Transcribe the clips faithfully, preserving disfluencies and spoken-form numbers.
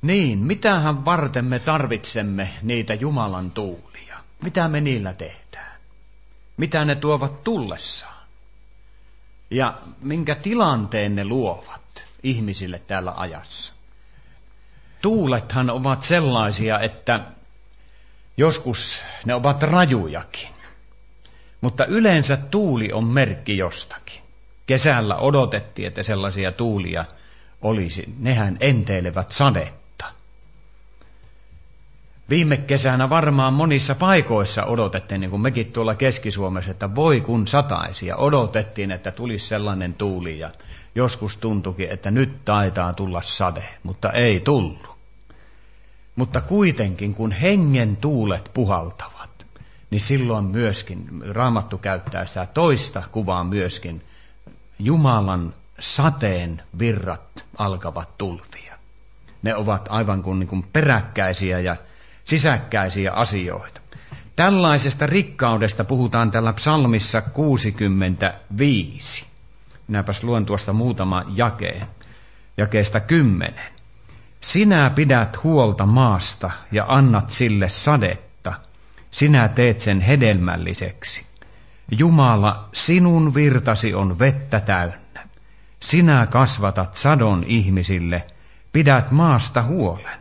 Niin, mitähän varten me tarvitsemme niitä Jumalan tuulia? Mitä me niillä tehdään? Mitä ne tuovat tullessaan? Ja minkä tilanteen ne luovat ihmisille täällä ajassa? Tuulethan ovat sellaisia, että joskus ne ovat rajujakin. Mutta yleensä tuuli on merkki jostakin. Kesällä odotettiin, että sellaisia tuulia olisi. Nehän enteilevät sadetta. Viime kesänä varmaan monissa paikoissa odotettiin, niin kuin mekin tuolla Keski-Suomessa, että voi kun sataisi. Ja odotettiin, että tulisi sellainen tuuli ja joskus tuntuikin, että nyt taitaa tulla sade, mutta ei tullut. Mutta kuitenkin, kun hengen tuulet puhaltavat, niin silloin myöskin, Raamattu käyttää sitä toista kuvaa myöskin, Jumalan sateen virrat alkavat tulvia. Ne ovat aivan kuin, niin kuin peräkkäisiä ja sisäkkäisiä asioita. Tällaisesta rikkaudesta puhutaan täällä psalmissa kuusikymmentäviisi. Minäpäs luen tuosta muutama jakeen, jakeesta kymmenen. Sinä pidät huolta maasta ja annat sille sadetta. Sinä teet sen hedelmälliseksi. Jumala, sinun virtasi on vettä täynnä. Sinä kasvatat sadon ihmisille, pidät maasta huolen.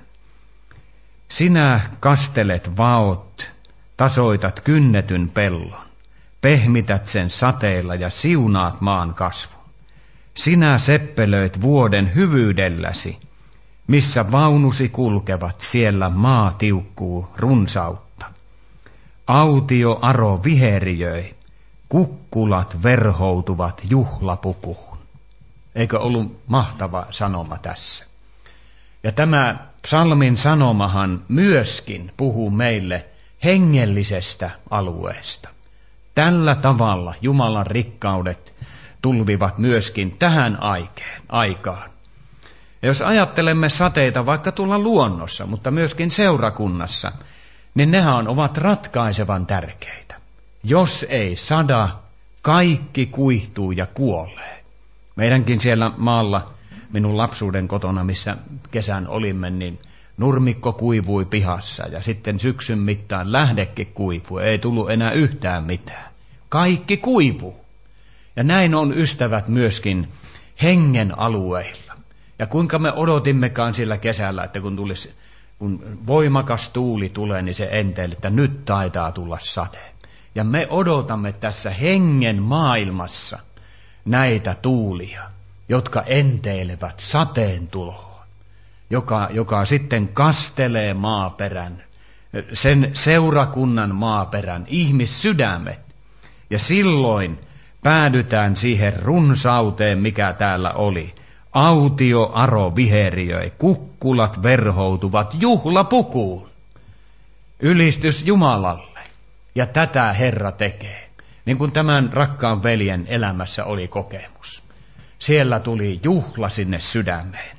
Sinä kastelet vaot, tasoitat kynnetyn pellon, pehmität sen sateella ja siunaat maan kasvun. Sinä seppelöit vuoden hyvyydelläsi, missä vaunusi kulkevat, siellä maa tiukkuu runsautta. Autio aro viheriöi, kukkulat verhoutuvat juhlapukuun. Eikö ollut mahtava sanoma tässä? Ja tämä psalmin sanomahan myöskin puhuu meille hengellisestä alueesta. Tällä tavalla Jumalan rikkaudet tulvivat myöskin tähän aikeen, aikaan. Ja jos ajattelemme sateita vaikka tuolla luonnossa, mutta myöskin seurakunnassa, niin nehän ovat ratkaisevan tärkeitä. Jos ei sada, kaikki kuihtuu ja kuolee. Meidänkin siellä maalla, minun lapsuuden kotona, missä kesän olimme, niin nurmikko kuivui pihassa ja sitten syksyn mittaan lähdekin kuivui. Ei tullut enää yhtään mitään. Kaikki kuivuu. Ja näin on, ystävät, myöskin hengen alueilla. Ja kuinka me odotimmekaan sillä kesällä, että kun, tulisi, kun voimakas tuuli tulee, niin se enteili, että nyt taitaa tulla sade. Ja me odotamme tässä hengen maailmassa näitä tuulia, jotka enteilevät sateen tuloa, joka, joka sitten kastelee maaperän, sen seurakunnan maaperän, ihmissydämet. Ja silloin päädytään siihen runsauteen, mikä täällä oli. Autio aro viheriöi, kukkulat verhoutuvat juhlapukuun. Ylistys Jumalalle. Ja tätä Herra tekee, niin kuin tämän rakkaan veljen elämässä oli kokemus. Siellä tuli juhla sinne sydämeen.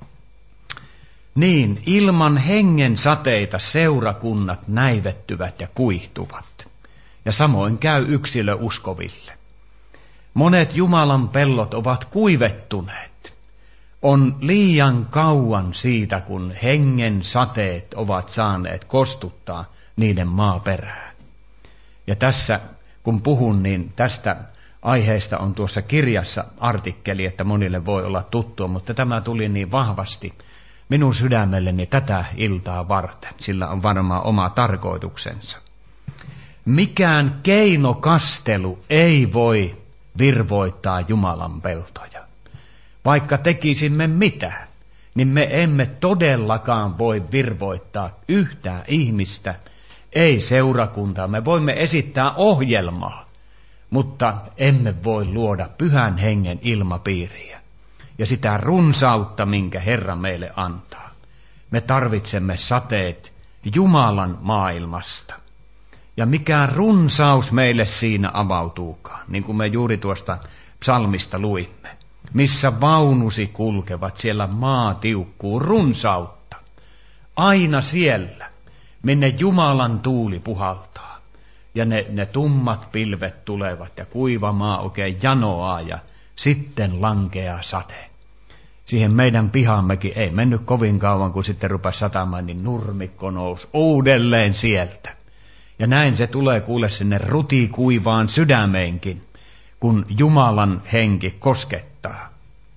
Niin, ilman hengen sateita seurakunnat näivettyvät ja kuihtuvat. Ja samoin käy yksilöuskoville. Monet Jumalan pellot ovat kuivettuneet. On liian kauan siitä, kun hengen sateet ovat saaneet kostuttaa niiden maaperää. Ja tässä, kun puhun, niin tästä aiheesta on tuossa kirjassa artikkeli, että monille voi olla tuttua, mutta tämä tuli niin vahvasti minun sydämelleni tätä iltaa varten. Sillä on varmaan oma tarkoituksensa. Mikään keinokastelu ei voi virvoittaa Jumalan peltoja. Vaikka tekisimme mitä, niin me emme todellakaan voi virvoittaa yhtään ihmistä, ei seurakuntaa. Me voimme esittää ohjelmaa, mutta emme voi luoda pyhän hengen ilmapiiriä ja sitä runsautta, minkä Herra meille antaa. Me tarvitsemme sateet Jumalan maailmasta. Ja mikä runsaus meille siinä avautuukaan, niin kuin me juuri tuosta psalmista luimme. Missä vaunusi kulkevat, siellä maa tiukkuu runsautta. Aina siellä, minne Jumalan tuuli puhaltaa. Ja ne, ne tummat pilvet tulevat ja kuiva maa oikein janoaa ja sitten lankeaa sade. siihen meidän pihammekin ei mennyt kovin kauan, kun sitten rupesi satamaan, niin nurmikko nousi uudelleen sieltä. Ja näin se tulee kuule sinne rutikuivaan sydämeenkin, kun Jumalan henki koskettaa.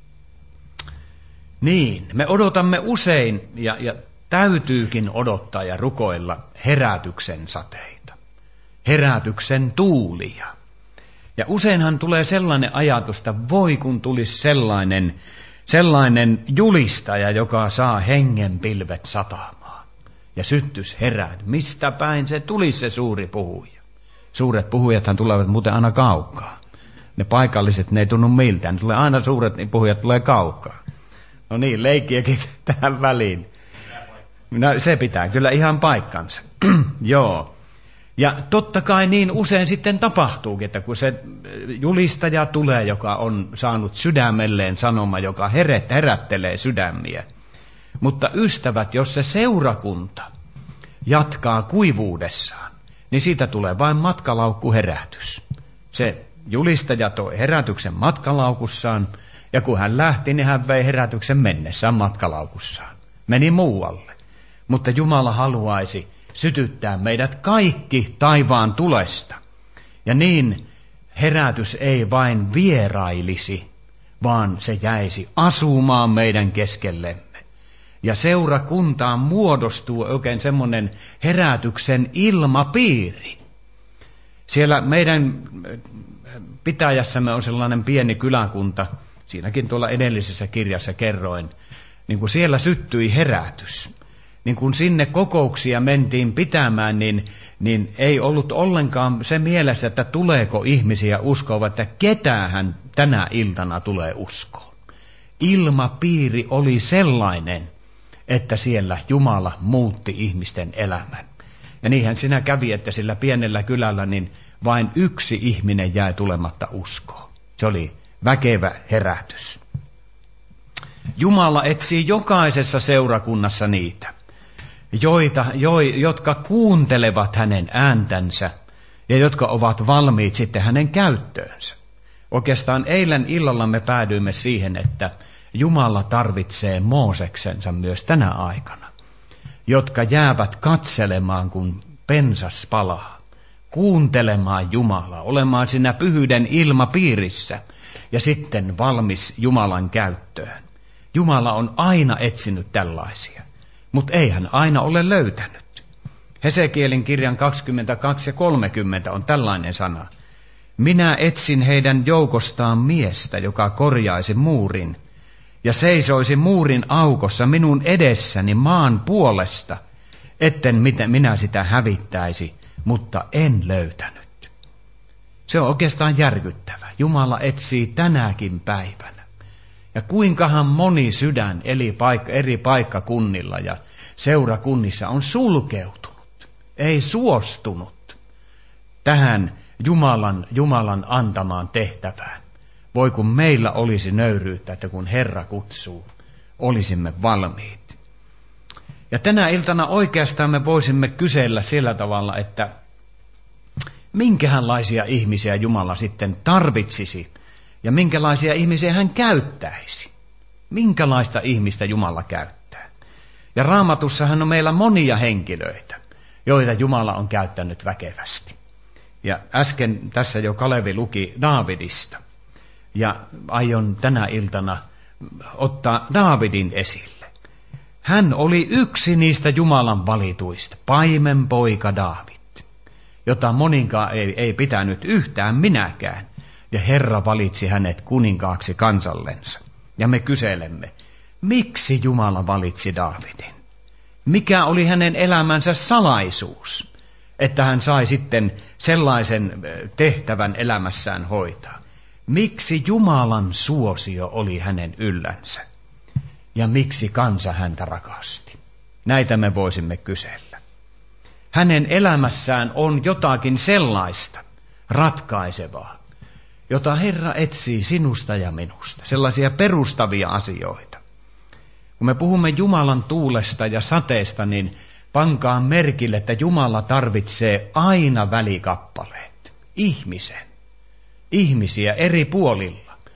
Niin, me odotamme usein ja, ja täytyykin odottaa ja rukoilla herätyksen sateita, herätyksen tuulia. Ja useinhan tulee sellainen ajatus, että voi kun tulisi sellainen, sellainen julistaja, joka saa hengen pilvet satamaan ja syttys herään. Mistä päin se tulisi se suuri puhuja? Suuret puhujathan tulevat muuten aina kaukaa. Ne paikalliset, ne ei tunnu miltään. Ne tulee aina suuret, niin puhujat tulee kaukaa. No niin, leikkiäkin tähän väliin. No, se pitää kyllä ihan paikkansa. Joo. Ja totta kai niin usein sitten tapahtuukin, että kun se julistaja tulee, joka on saanut sydämelleen sanoma, joka herättelee sydämiä. Mutta ystävät, jos se seurakunta jatkaa kuivuudessaan, niin siitä tulee vain matkalaukkuherätys. Se julistaja toi herätyksen matkalaukussaan, ja kun hän lähti, niin hän vei herätyksen mennessään matkalaukussaan. Meni muualle. Mutta Jumala haluaisi sytyttää meidät kaikki taivaan tulesta. Ja niin herätys ei vain vierailisi, vaan se jäisi asumaan meidän keskellemme. Ja seurakuntaan muodostuu oikein semmoinen herätyksen ilmapiiri. Siellä meidän pitäjässämme on sellainen pieni kyläkunta, siinäkin tuolla edellisessä kirjassa kerroin, niin kun siellä syttyi herätys. Niin kun sinne kokouksia mentiin pitämään, niin, niin ei ollut ollenkaan se mielessä, että tuleeko ihmisiä uskoa, että ketähän tänä iltana tulee uskoon. Ilmapiiri oli sellainen, että siellä Jumala muutti ihmisten elämän. Ja niinhän siinä kävi, että sillä pienellä kylällä niin vain yksi ihminen jäi tulematta uskoon. Se oli väkevä herätys. Jumala etsii jokaisessa seurakunnassa niitä, joita, jo, jotka kuuntelevat hänen ääntänsä ja jotka ovat valmiit sitten hänen käyttöönsä. Oikeastaan eilen illalla me päädyimme siihen, että Jumala tarvitsee Mooseksensa myös tänä aikana, jotka jäävät katselemaan, kun pensas palaa, kuuntelemaan Jumalaa, olemaan siinä pyhyyden ilmapiirissä ja sitten valmis Jumalan käyttöön. Jumala on aina etsinyt tällaisia, mutta ei hän aina ole löytänyt. Hesekielin kirjan kaksikymmentäkaksi ja kolmekymmentä on tällainen sana. Minä etsin heidän joukostaan miestä, joka korjaisi muurin ja seisoisi muurin aukossa minun edessäni maan puolesta, etten minä sitä hävittäisi, mutta en löytänyt. Se on oikeastaan järkyttävä. Jumala etsii tänäkin päivänä. Ja kuinkahan moni sydän eri, paikka, eri paikkakunnilla ja seurakunnissa on sulkeutunut, ei suostunut tähän Jumalan, Jumalan antamaan tehtävään. Voi kun meillä olisi nöyryyttä, että kun Herra kutsuu, olisimme valmiit. Ja tänä iltana oikeastaan me voisimme kysellä sillä tavalla, että minkälaisia ihmisiä Jumala sitten tarvitsisi ja minkälaisia ihmisiä hän käyttäisi. Minkälaista ihmistä Jumala käyttää. Ja Raamatussahan on meillä monia henkilöitä, joita Jumala on käyttänyt väkevästi. Ja äsken tässä jo Kalevi luki Daavidista. Ja aion tänä iltana ottaa Daavidin esille. Hän oli yksi niistä Jumalan valituista, paimenpoika Daavid, jota moninkaan ei, ei pitänyt yhtään minäkään. Ja Herra valitsi hänet kuninkaaksi kansallensa. Ja me kyselemme, miksi Jumala valitsi Daavidin? Mikä oli hänen elämänsä salaisuus, että hän sai sitten sellaisen tehtävän elämässään hoitaa? Miksi Jumalan suosio oli hänen yllänsä? Ja miksi kansa häntä rakasti? Näitä me voisimme kysellä. Hänen elämässään on jotakin sellaista ratkaisevaa, jota Herra etsii sinusta ja minusta. Sellaisia perustavia asioita. Kun me puhumme Jumalan tuulesta ja sateesta, niin pankaa merkille, että Jumala tarvitsee aina välikappaleet. Ihmisen. Ihmisiä eri puolilla.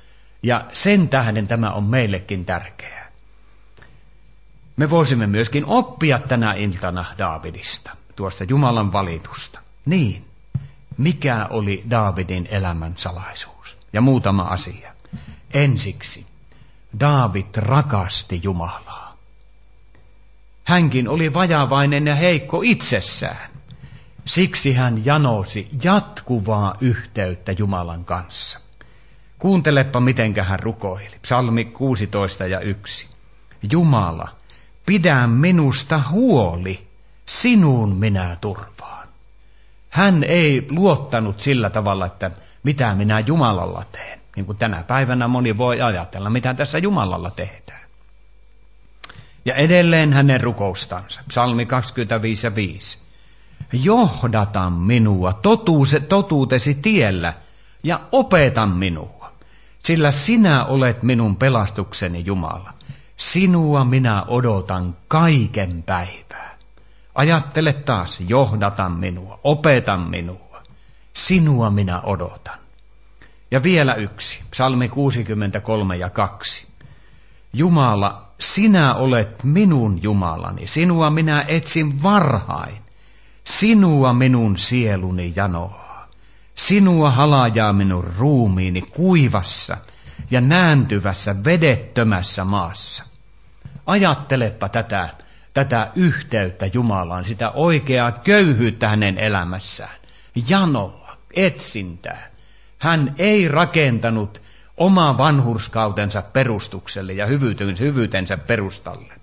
Ja sen tähden tämä on meillekin tärkeää. Me voisimme myöskin oppia tänä iltana Daavidista, tuosta Jumalan valitusta. Niin, mikä oli Daavidin elämän salaisuus? Ja muutama asia. Ensiksi, Daavid rakasti Jumalaa. Hänkin oli vajavainen ja heikko itsessään. Siksi hän janosi jatkuvaa yhteyttä Jumalan kanssa. Kuuntelepa, mitenkä hän rukoili. Psalmi kuusitoista ja yksi. Jumala, pidä minusta huoli, sinuun minä turvaan. Hän ei luottanut sillä tavalla, että mitä minä Jumalalla teen. Niin kuin tänä päivänä moni voi ajatella, mitä tässä Jumalalla tehdään. Ja edelleen hänen rukoustansa. Psalmi kaksikymmentäviisi ja viisi. Johdata minua totuuse, totuutesi tiellä ja opeta minua, sillä sinä olet minun pelastukseni Jumala. Sinua minä odotan kaiken päivää. Ajattele taas, johdata minua, opeta minua. Sinua minä odotan. Ja vielä yksi, psalmi kuusikymmentäkolme ja kaksi. Jumala, sinä olet minun Jumalani, sinua minä etsin varhain. Sinua minun sieluni janoaa. Sinua halajaa minun ruumiini kuivassa ja nääntyvässä vedettömässä maassa. Ajattelepa tätä, tätä yhteyttä Jumalaan, sitä oikeaa köyhyyttä hänen elämässään. Janoa, etsintää. Hän ei rakentanut omaa vanhurskautensa perustukselle ja hyvyytensä perustalle.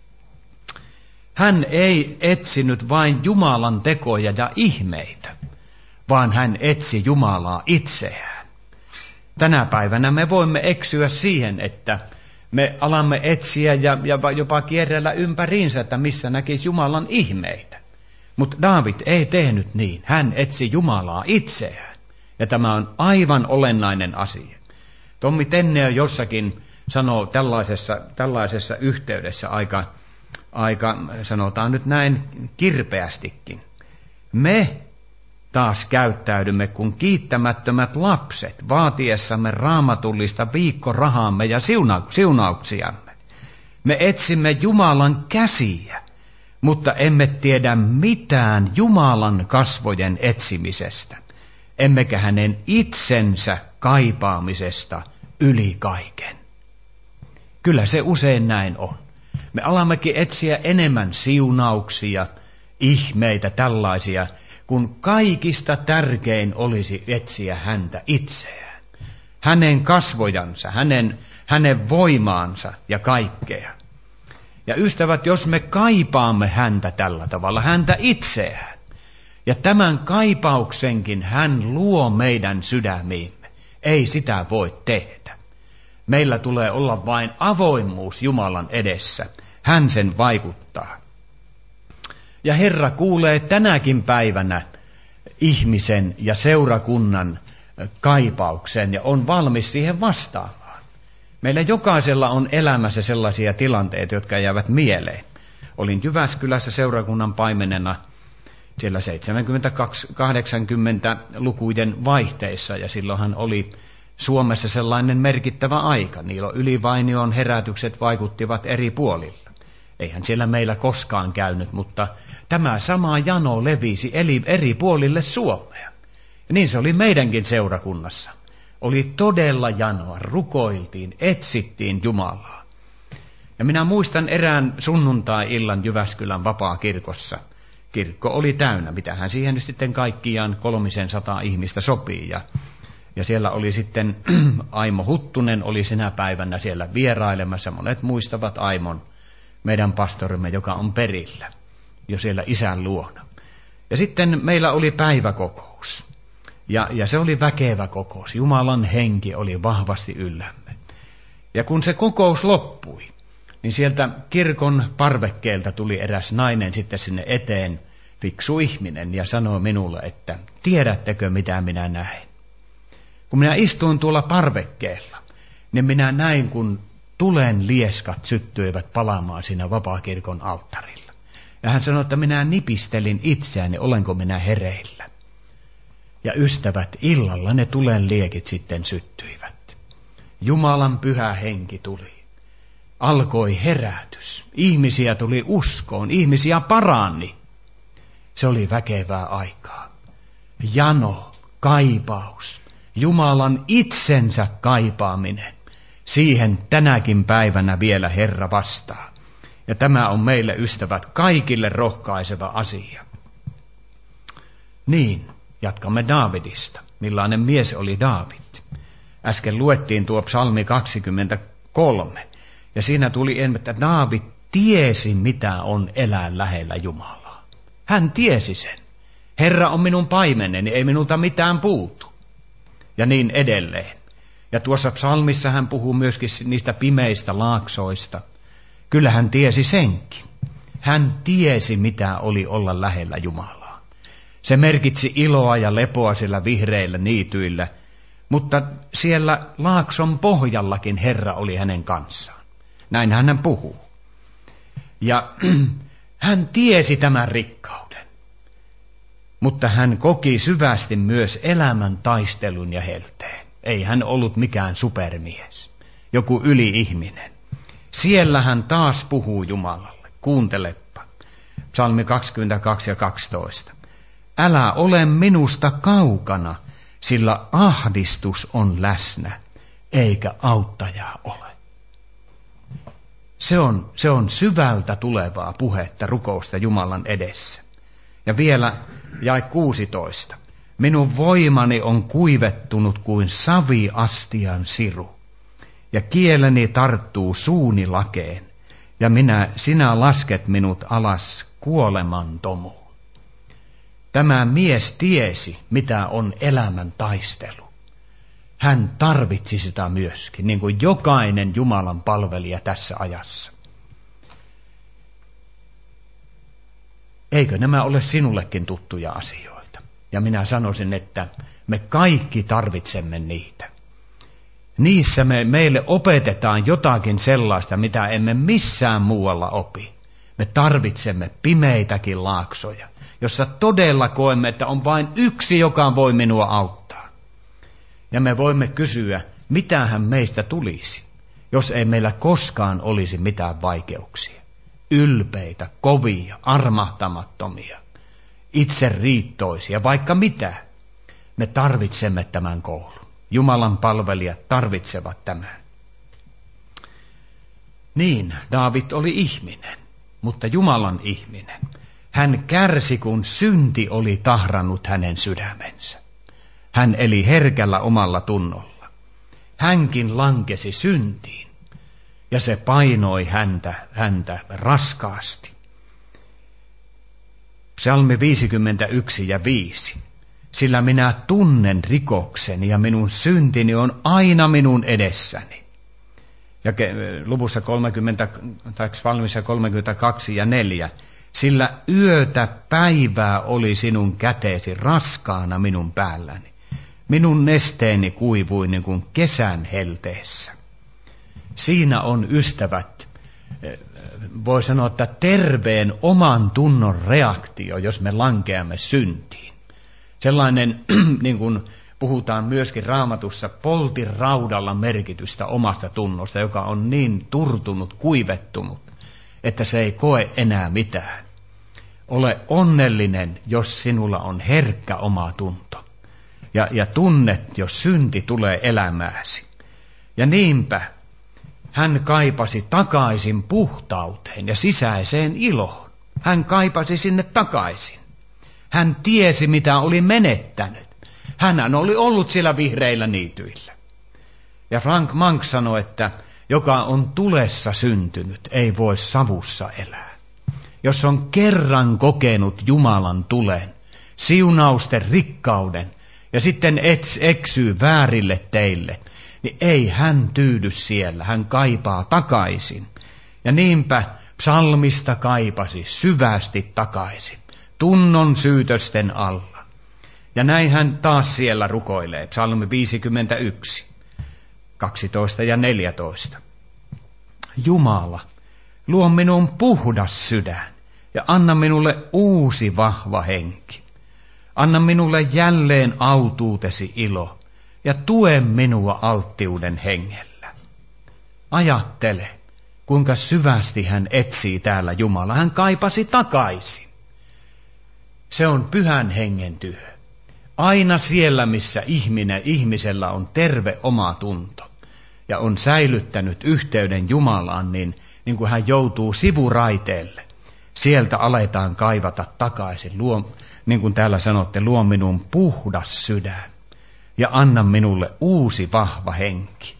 Hän ei etsinyt vain Jumalan tekoja ja ihmeitä, vaan hän etsi Jumalaa itseään. Tänä päivänä me voimme eksyä siihen, että me alamme etsiä ja, ja jopa kierrellä ympäriinsä, että missä näkisi Jumalan ihmeitä. Mutta Daavid ei tehnyt niin. Hän etsi Jumalaa itseään. Ja tämä on aivan olennainen asia. Tommi Tenneo jossakin sanoo tällaisessa, tällaisessa yhteydessä aika, aika, sanotaan nyt näin kirpeästikin. Me taas käyttäydymme kuin kiittämättömät lapset vaatiessamme raamatullista viikkorahaamme ja siuna- siunauksiamme. Me etsimme Jumalan käsiä, mutta emme tiedä mitään Jumalan kasvojen etsimisestä, emmekä hänen itsensä kaipaamisesta yli kaiken. Kyllä se usein näin on. Me alammekin etsiä enemmän siunauksia, ihmeitä, tällaisia, kun kaikista tärkein olisi etsiä häntä itseään, hänen kasvojansa, hänen, hänen voimaansa ja kaikkea. Ja ystävät, jos me kaipaamme häntä tällä tavalla, häntä itseään, ja tämän kaipauksenkin hän luo meidän sydämiimme, ei sitä voi tehdä. Meillä tulee olla vain avoimuus Jumalan edessä, hän sen vaikuttaa. Ja Herra kuulee tänäkin päivänä ihmisen ja seurakunnan kaipauksen ja on valmis siihen vastaamaan. Meillä jokaisella on elämässä sellaisia tilanteita, jotka jäävät mieleen. Olin Jyväskylässä seurakunnan paimenena siellä seitsemänkymmentä-kahdeksankymmentä-lukujen vaihteissa ja silloinhan oli Suomessa sellainen merkittävä aika. Niilo Ylivainion herätykset vaikuttivat eri puolilla. Eihän siellä meillä koskaan käynyt, mutta tämä sama jano levisi eri puolille Suomea. Ja niin se oli meidänkin seurakunnassa. Oli todella janoa, rukoiltiin, etsittiin Jumalaa. Ja minä muistan erään sunnuntai-illan Jyväskylän vapaakirkossa. Kirkko oli täynnä, mitähän siihen nyt sitten kaikkiaan kolmisen sataa ihmistä sopii. Ja, ja siellä oli sitten Aimo Huttunen oli sinä päivänä siellä vierailemassa. Monet muistavat Aimon, meidän pastorimme, joka on perillä jo siellä isän luona. Ja sitten meillä oli päiväkokous. Ja, ja se oli väkevä kokous. Jumalan henki oli vahvasti yllämme. Ja kun se kokous loppui, niin sieltä kirkon parvekkeelta tuli eräs nainen sitten sinne eteen, fiksu ihminen, ja sanoi minulle, että tiedättekö mitä minä näin? Kun minä istuin tuolla parvekkeella, niin minä näin, kun tulen lieskat syttyivät palaamaan siinä vapaakirkon alttarilla. Ja hän sanoi, että minä nipistelin itseäni, olenko minä hereillä. Ja ystävät, illalla ne tulen liekit sitten syttyivät. Jumalan pyhä henki tuli. Alkoi herätys. Ihmisiä tuli uskoon. Ihmisiä paranni. Se oli väkevää aikaa. Jano, kaipaus, Jumalan itsensä kaipaaminen. Siihen tänäkin päivänä vielä Herra vastaa. Ja tämä on meille, ystävät, kaikille rohkaiseva asia. Niin, jatkamme Daavidista. Millainen mies oli Daavid? Äsken luettiin tuo psalmi kaksikymmentäkolme. Ja siinä tuli, että Daavid tiesi, mitä on elää lähellä Jumalaa. Hän tiesi sen. Herra on minun paimeneni, ei minulta mitään puutu. Ja niin edelleen. Ja tuossa psalmissa hän puhuu myöskin niistä pimeistä laaksoista. Kyllä hän tiesi senkin. Hän tiesi, mitä oli olla lähellä Jumalaa. Se merkitsi iloa ja lepoa sillä vihreillä niityillä, mutta siellä laakson pohjallakin Herra oli hänen kanssaan. Näin hän puhuu. Ja hän tiesi tämän rikkauden, mutta hän koki syvästi myös elämän taistelun ja helteen. Ei hän ollut mikään supermies, joku yli-ihminen. Siellä hän taas puhuu Jumalalle. Kuuntelepa. Psalmi kaksikymmentäkaksi ja kaksitoista. Älä ole minusta kaukana, sillä ahdistus on läsnä, eikä auttajaa ole. Se on, se on syvältä tulevaa puhetta, rukousta Jumalan edessä. Ja vielä jae kuusitoista. Minun voimani on kuivettunut kuin saviastian siru, ja kieleni tarttuu suuni lakeen, ja minä, sinä lasket minut alas kuolemantomuun. Tämä mies tiesi, mitä on elämän taistelu. Hän tarvitsi sitä myöskin, niin kuin jokainen Jumalan palvelija tässä ajassa. Eikö nämä ole sinullekin tuttuja asioita? Ja minä sanoisin, että me kaikki tarvitsemme niitä. Niissä me, meille opetetaan jotakin sellaista, mitä emme missään muualla opi. Me tarvitsemme pimeitäkin laaksoja, jossa todella koemme, että on vain yksi, joka voi minua auttaa. Ja me voimme kysyä, mitähän meistä tulisi, jos ei meillä koskaan olisi mitään vaikeuksia. Ylpeitä, kovia, armahtamattomia, itseriittoisia, vaikka mitä. Me tarvitsemme tämän koulun. Jumalan palvelijat tarvitsevat tämän. Niin, Daavid oli ihminen, mutta Jumalan ihminen. Hän kärsi, kun synti oli tahrannut hänen sydämensä. Hän eli herkällä omalla tunnolla. Hänkin lankesi syntiin, ja se painoi häntä, häntä raskaasti. Psalmi viisikymmentäyksi ja viisi. Sillä minä tunnen rikokseni ja minun syntini on aina minun edessäni. Ja luvussa kolmekymmentä, tai psalmissa kolmekymmentäkaksi ja neljä. Sillä yötä päivää oli sinun käteesi raskaana minun päälläni. Minun nesteeni kuivui niin kuin kesän helteessä. Siinä on, ystävät, voi sanoa, että terveen oman tunnon reaktio, jos me lankeamme syntiin. Sellainen, niin kuin puhutaan myöskin Raamatussa, poltin raudalla merkitystä omasta tunnosta, joka on niin turtunut, kuivettunut, että se ei koe enää mitään. Ole onnellinen, jos sinulla on herkkä oma tunto. Ja, ja tunnet, jos synti tulee elämääsi. Ja niinpä hän kaipasi takaisin puhtauteen ja sisäiseen iloon. Hän kaipasi sinne takaisin. Hän tiesi, mitä oli menettänyt. Hän oli ollut siellä vihreillä niityillä. Ja Frank Mank sanoi, että joka on tulessa syntynyt, ei voi savussa elää. Jos on kerran kokenut Jumalan tulen, siunausten rikkauden, ja sitten eksyy väärille teille, niin ei hän tyydy siellä, hän kaipaa takaisin. Ja niinpä psalmista kaipasi syvästi takaisin, tunnon syytösten alla. Ja näin hän taas siellä rukoilee, psalmi viisikymmentäyksi, kaksitoista ja neljätoista. Jumala, luo minun puhdas sydän ja anna minulle uusi vahva henki. Anna minulle jälleen autuutesi ilo ja tue minua alttiuden hengellä. Ajattele, kuinka syvästi hän etsii täällä Jumalaa. Hän kaipasi takaisin. Se on pyhän hengen työ. Aina siellä, missä ihminen, ihmisellä on terve oma tunto ja on säilyttänyt yhteyden Jumalaan, niin, niin kuin hän joutuu sivuraiteelle, sieltä aletaan kaivata takaisin. Luo, niin kuin täällä sanotte, luo minun puhdas sydän ja anna minulle uusi vahva henki.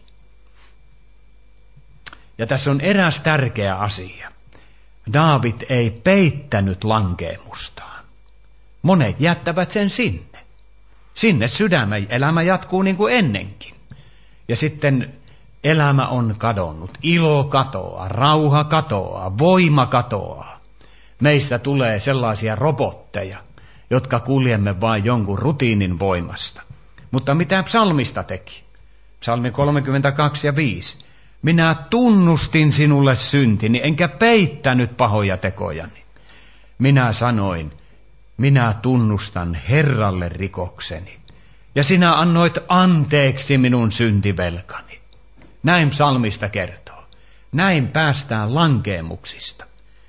Ja tässä on eräs tärkeä asia. Daavid ei peittänyt lankeemustaan. Monet jättävät sen sinne. Sinne sydämen elämä jatkuu niin kuin ennenkin. Ja sitten elämä on kadonnut. Ilo katoaa, rauha katoaa, voima katoaa. Meistä tulee sellaisia robotteja, jotka kuljemme vain jonkun rutiinin voimasta. Mutta mitä psalmista teki? Psalmi kolmekymmentäkaksi ja viisi. Minä tunnustin sinulle syntini, enkä peittänyt pahoja tekojani. Minä sanoin, minä tunnustan Herralle rikokseni, ja sinä annoit anteeksi minun syntivelkani. Näin psalmista kertoo. Näin päästään lankeemuksista.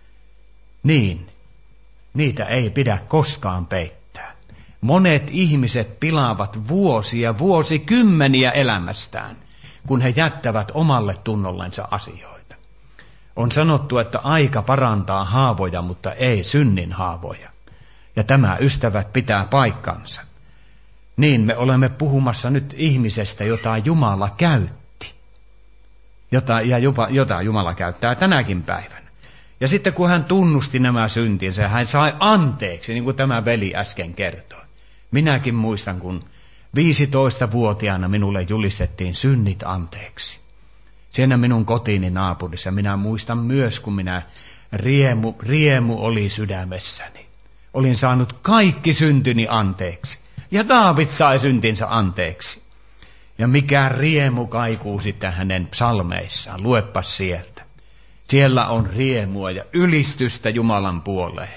Niin, niitä ei pidä koskaan peittää. Monet ihmiset pilaavat vuosia, vuosikymmeniä elämästään, kun he jättävät omalle tunnollensa asioita. On sanottu, että aika parantaa haavoja, mutta ei synnin haavoja. Ja tämä, ystävät, pitää paikkansa. Niin me olemme puhumassa nyt ihmisestä, jota Jumala käytti. Jota, ja jopa, jota Jumala käyttää tänäkin päivänä. Ja sitten kun hän tunnusti nämä syntinsä, hän sai anteeksi, niin kuin tämä veli äsken kertoi. Minäkin muistan, kun viisitoistavuotiaana minulle julistettiin synnit anteeksi. Siinä minun kotiini naapurissa minä muistan myös, kun minä riemu, riemu oli sydämessäni. Olin saanut kaikki syntini anteeksi. Ja Daavid sai syntinsä anteeksi. Ja mikä riemu kaikuu sitten hänen psalmeissaan. Luepas sieltä. Siellä on riemua ja ylistystä Jumalan puoleen.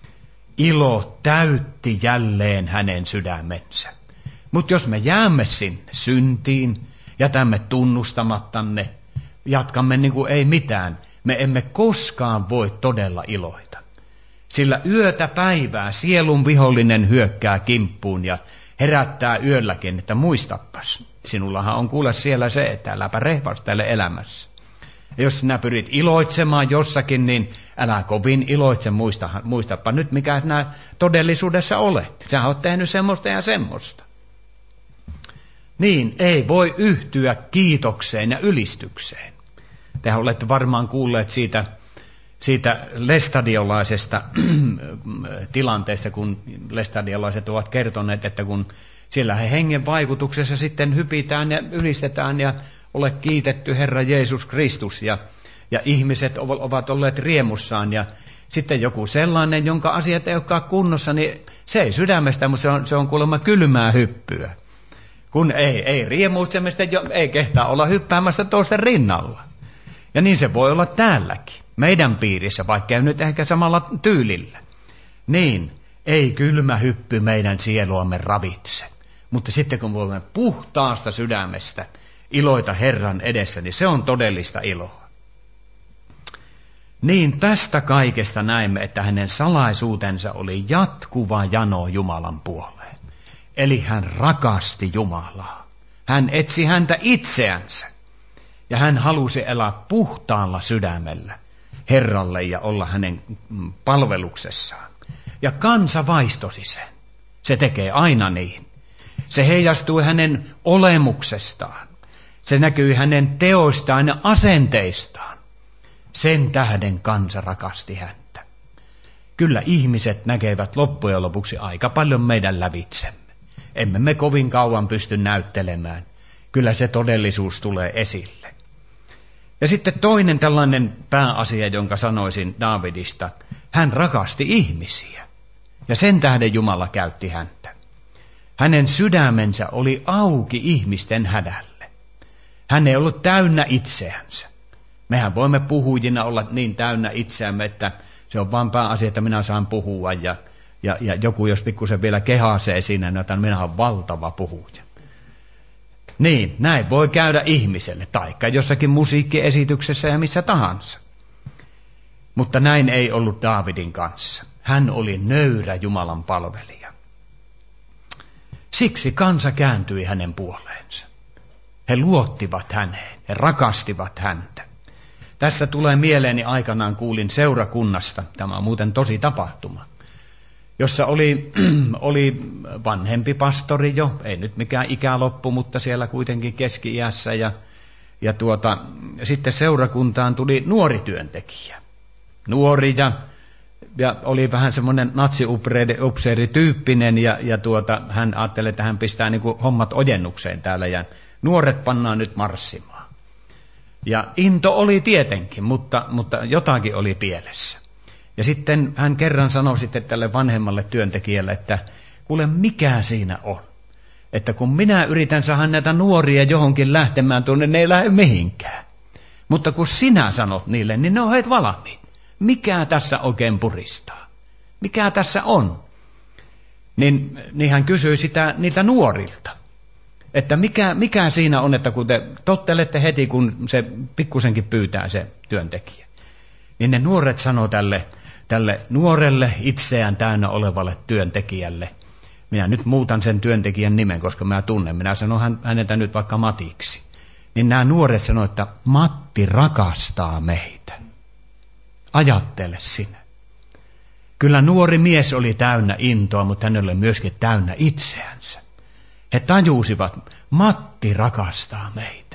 Ilo täytti jälleen hänen sydämensä. Mutta jos me jäämme sinne syntiin, jätämme tunnustamattanne, jatkamme niin kuin ei mitään, me emme koskaan voi todella iloita. Sillä yötä päivää sielun vihollinen hyökkää kimppuun ja herättää yölläkin, että muistappas. Sinullahan on kuule siellä se, että äläpä rehvastele elämässä. Ja jos sinä pyrit iloitsemaan jossakin, niin älä kovin iloitse, muista, muistapa nyt mikä sinä todellisuudessa olet. Sä oot tehnyt semmoista ja semmoista. Niin, ei voi yhtyä kiitokseen ja ylistykseen. Tehän olette varmaan kuulleet siitä, siitä lestadiolaisesta tilanteesta, kun lestadiolaiset ovat kertoneet, että kun siellä he hengen vaikutuksessa sitten hypitään ja ylistetään ja ole kiitetty Herra Jeesus Kristus ja, ja ihmiset ovat olleet riemussaan ja sitten joku sellainen, jonka asiat ei olekaan kunnossa, niin se ei sydämestä, mutta se on, se on kuulemma kylmää hyppyä. Kun ei, ei riemuitsemista, ei kehtaa olla hyppäämässä toisten rinnalla. Ja niin se voi olla täälläkin, meidän piirissä, vaikka ei nyt ehkä samalla tyylillä. Niin, ei kylmä hyppy meidän sieluamme ravitse. Mutta sitten kun voimme puhtaasta sydämestä iloita Herran edessä, niin se on todellista iloa. Niin tästä kaikesta näemme, että hänen salaisuutensa oli jatkuva jano Jumalan puoleen. Eli hän rakasti Jumalaa. Hän etsi häntä itseänsä. Ja hän halusi elää puhtaalla sydämellä Herralle ja olla hänen palveluksessaan. Ja kansa vaistosi sen. Se tekee aina niin. Se heijastui hänen olemuksestaan. Se näkyy hänen teoistaan ja asenteistaan. Sen tähden kansa rakasti häntä. Kyllä ihmiset näkevät loppujen lopuksi aika paljon meidän lävitsemme. Emme me kovin kauan pysty näyttelemään. Kyllä se todellisuus tulee esille. Ja sitten toinen tällainen pääasia, jonka sanoisin Daavidista. Hän rakasti ihmisiä. Ja sen tähden Jumala käytti häntä. Hänen sydämensä oli auki ihmisten hädälle. Hän ei ollut täynnä itseänsä. Mehän voimme puhujina olla niin täynnä itseämme, että se on vain pääasia, että minä saan puhua. Ja, ja, ja joku, jos pikkusen vielä kehasee siinä, niin että minä olen valtava puhuja. Niin, näin voi käydä ihmiselle, taikka jossakin musiikkiesityksessä ja missä tahansa. Mutta näin ei ollut Daavidin kanssa. Hän oli nöyrä Jumalan palvelija. Siksi kansa kääntyi hänen puoleensa. He luottivat häneen, he rakastivat häntä. Tässä tulee mieleeni, aikanaan kuulin seurakunnasta, tämä on muuten tosi tapahtuma, jossa oli, oli vanhempi pastori jo, ei nyt mikään ikäloppu, mutta siellä kuitenkin keski-iässä. Ja, ja tuota, sitten seurakuntaan tuli nuori työntekijä. Nuori ja, ja oli vähän semmoinen natsiupseerityyppinen ja, ja tuota, hän ajatteli, että hän pistää niin kuin hommat ojennukseen täällä ja nuoret pannaan nyt marssimaan. Ja into oli tietenkin, mutta, mutta jotakin oli pielessä. Ja sitten hän kerran sanoi sitten tälle vanhemmalle työntekijälle, että kuule, mikä siinä on? Että kun minä yritän saada näitä nuoria johonkin lähtemään tuonne, ne ei lähde mihinkään. Mutta kun sinä sanot niille, niin ne on heitä valmiit. Mikä tässä oikein puristaa? Mikä tässä on? Niin, niin hän kysyi sitä niiltä nuorilta. Että mikä, mikä siinä on, että kun te tottelette heti, kun se pikkusenkin pyytää se työntekijä. Niin ne nuoret sanoo tälle, tälle nuorelle itseään täynnä olevalle työntekijälle. Minä nyt muutan sen työntekijän nimen, koska mä tunnen. Minä sanon häneltä nyt vaikka Matiksi. Niin nämä nuoret sanoo, että Matti rakastaa meitä. Ajattele sinä. Kyllä nuori mies oli täynnä intoa, mutta hän oli myöskin täynnä itseänsä. He tajusivat, Matti rakastaa meitä.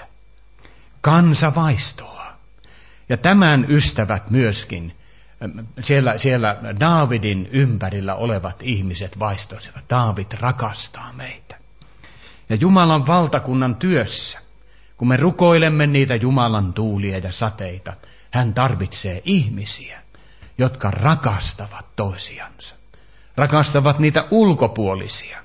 Kansa vaistoaa. Ja tämän ystävät myöskin, siellä, siellä Daavidin ympärillä olevat ihmiset vaistosivat. Daavid rakastaa meitä. Ja Jumalan valtakunnan työssä, kun me rukoilemme niitä Jumalan tuulia ja sateita, hän tarvitsee ihmisiä, jotka rakastavat toisiansa. Rakastavat niitä ulkopuolisia.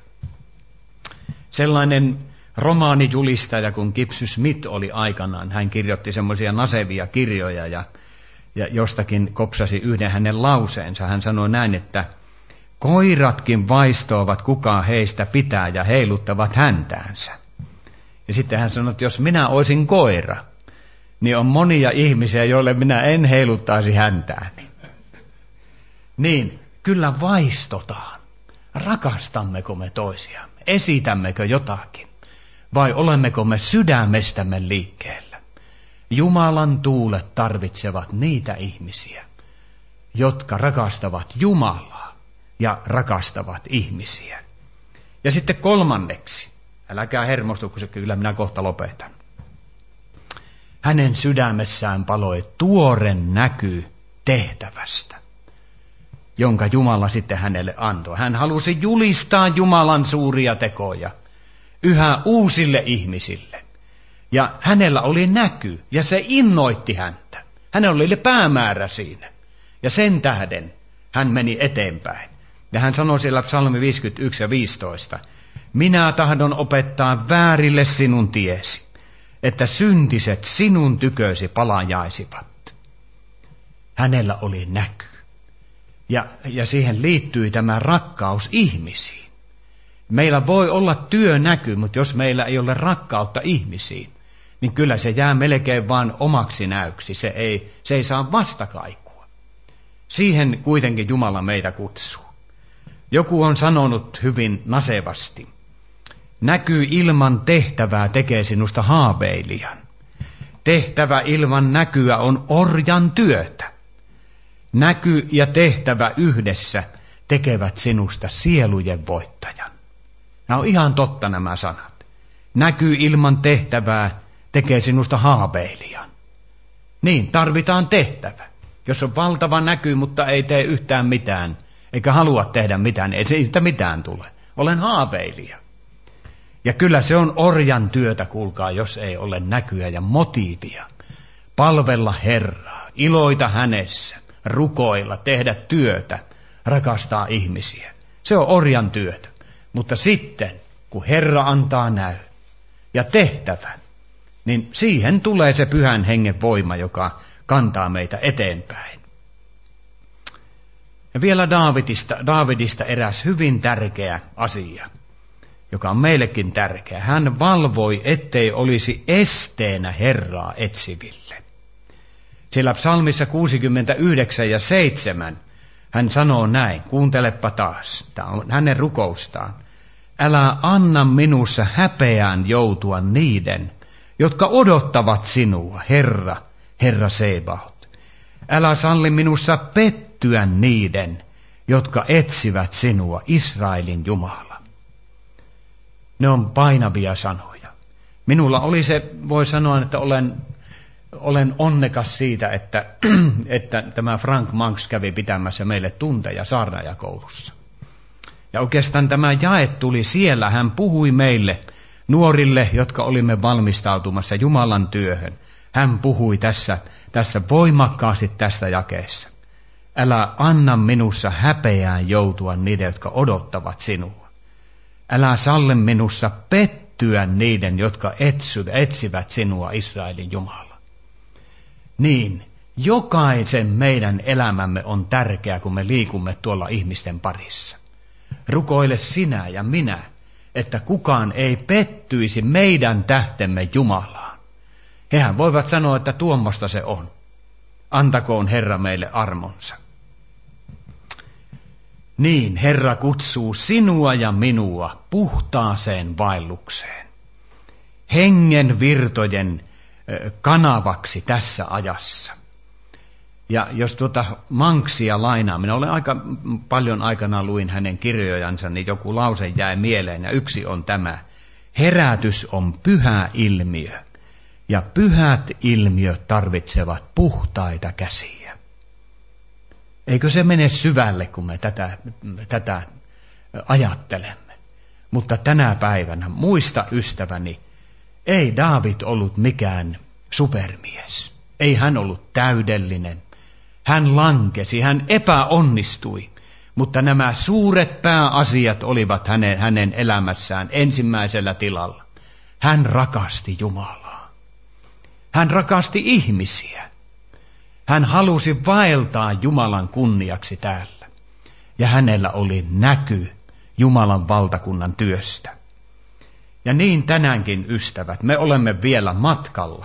Sellainen romaanijulistaja kuin Gibson Smith oli aikanaan. Hän kirjoitti semmoisia nasevia kirjoja ja, ja jostakin kopsasi yhden hänen lauseensa. Hän sanoi näin, että koiratkin vaistoavat, kuka heistä pitää ja heiluttavat häntäänsä. Ja sitten hän sanoi, että jos minä olisin koira, niin on monia ihmisiä, joille minä en heiluttaisi häntääni. Niin, kyllä vaistotaan. Rakastammeko me toisiamme? Esitämmekö jotakin? Vai olemmeko me sydämestämme liikkeellä? Jumalan tuulet tarvitsevat niitä ihmisiä, jotka rakastavat Jumalaa ja rakastavat ihmisiä. Ja sitten kolmanneksi, älkää hermostu, kun se kyllä minä kohta lopetan. Hänen sydämessään paloi tuore näky tehtävästä, jonka Jumala sitten hänelle antoi. Hän halusi julistaa Jumalan suuria tekoja yhä uusille ihmisille. Ja hänellä oli näky, ja se innoitti häntä. Hänellä oli päämäärä siinä. Ja sen tähden hän meni eteenpäin. Ja hän sanoi siellä psalmi viisikymmentäyksi ja viisitoista, minä tahdon opettaa väärille sinun tiesi, että syntiset sinun tykösi palajaisivat. Hänellä oli näky. Ja, ja siihen liittyy tämä rakkaus ihmisiin. Meillä voi olla työnäky, mutta jos meillä ei ole rakkautta ihmisiin, niin kyllä se jää melkein vain omaksi näyksi. Se ei, se ei saa vastakaikua. Siihen kuitenkin Jumala meitä kutsuu. Joku on sanonut hyvin nasevasti, näky ilman tehtävää tekee sinusta haaveilijan. Tehtävä ilman näkyä on orjan työtä. Näky ja tehtävä yhdessä tekevät sinusta sielujen voittajan. Nämä on ihan totta nämä sanat. Näky ilman tehtävää tekee sinusta haaveilijan. Niin, tarvitaan tehtävä. Jos on valtava näky, mutta ei tee yhtään mitään, eikä halua tehdä mitään, ei siitä mitään tule. Olen haaveilija. Ja kyllä se on orjan työtä, kuulkaa, jos ei ole näkyä ja motiivia. Palvella Herraa, iloita hänessä, rukoilla, tehdä työtä, rakastaa ihmisiä. Se on orjan työtä. Mutta sitten, kun Herra antaa näyn ja tehtävän, niin siihen tulee se pyhän hengen voima, joka kantaa meitä eteenpäin. Ja vielä Daavidista, Daavidista eräs hyvin tärkeä asia. joka on meillekin tärkeä. Hän valvoi, ettei olisi esteenä Herraa etsiville. Siellä psalmissa kuusikymmentäyhdeksän ja seitsemän hän sanoo näin, kuuntelepa taas, tämä on hänen rukoustaan. Älä anna minussa häpeään joutua niiden, jotka odottavat sinua, Herra, Herra Sebaot. Älä salli minussa pettyä niiden, jotka etsivät sinua, Israelin Jumala. Ne on painavia sanoja. Minulla oli se, voi sanoa, että olen, olen onnekas siitä, että, että tämä Frank Manx kävi pitämässä meille tunteja saarnaajakoulussa. Ja oikeastaan tämä jae tuli siellä. Hän puhui meille nuorille, jotka olimme valmistautumassa Jumalan työhön. Hän puhui tässä, tässä voimakkaasti tästä jakeessa. Älä anna minussa häpeään joutua niiden, jotka odottavat sinua. Älä salli minussa pettyä niiden, jotka etsivät sinua, Israelin Jumala. Niin, jokaisen meidän elämämme on tärkeä, kun me liikumme tuolla ihmisten parissa. Rukoile sinä ja minä, että kukaan ei pettyisi meidän tähtemme Jumalaan. Hehän voivat sanoa, että tuommoista se on. Antakoon Herra meille armonsa. Niin, Herra kutsuu sinua ja minua puhtaaseen vaellukseen. Hengen virtojen kanavaksi tässä ajassa. Ja jos tuota Manxia lainaa, minä olen aika paljon aikana luin hänen kirjojansa, niin joku lause jäi mieleen, ja yksi on tämä. Herätys on pyhä ilmiö, ja pyhät ilmiöt tarvitsevat puhtaita käsiä. Eikö se mene syvälle, kun me tätä, tätä ajattelemme? Mutta tänä päivänä, muista ystäväni, ei Daavid ollut mikään supermies. Ei hän ollut täydellinen. Hän lankesi, hän epäonnistui, mutta nämä suuret pääasiat olivat hänen, hänen elämässään ensimmäisellä tilalla. Hän rakasti Jumalaa. Hän rakasti ihmisiä. Hän halusi vaeltaa Jumalan kunniaksi täällä. Ja hänellä oli näky Jumalan valtakunnan työstä. Ja niin tänäänkin, ystävät, me olemme vielä matkalla.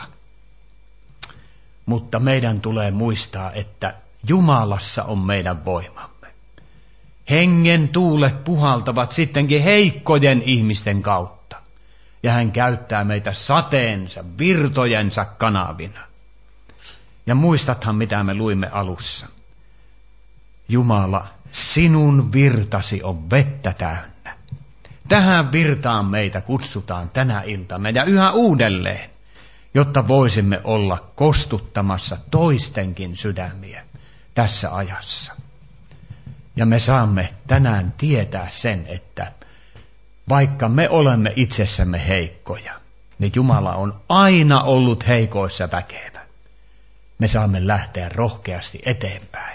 Mutta meidän tulee muistaa, että Jumalassa on meidän voimamme. Hengen tuulet puhaltavat sittenkin heikkojen ihmisten kautta. Ja hän käyttää meitä sateensa, virtojensa kanavina. Ja muistathan, mitä me luimme alussa. Jumala, sinun virtasi on vettä täynnä. Tähän virtaan meitä kutsutaan tänä iltana ja yhä uudelleen, jotta voisimme olla kostuttamassa toistenkin sydämiä tässä ajassa. Ja me saamme tänään tietää sen, että vaikka me olemme itsessämme heikkoja, niin Jumala on aina ollut heikoissa väkevä. Me saamme lähteä rohkeasti eteenpäin.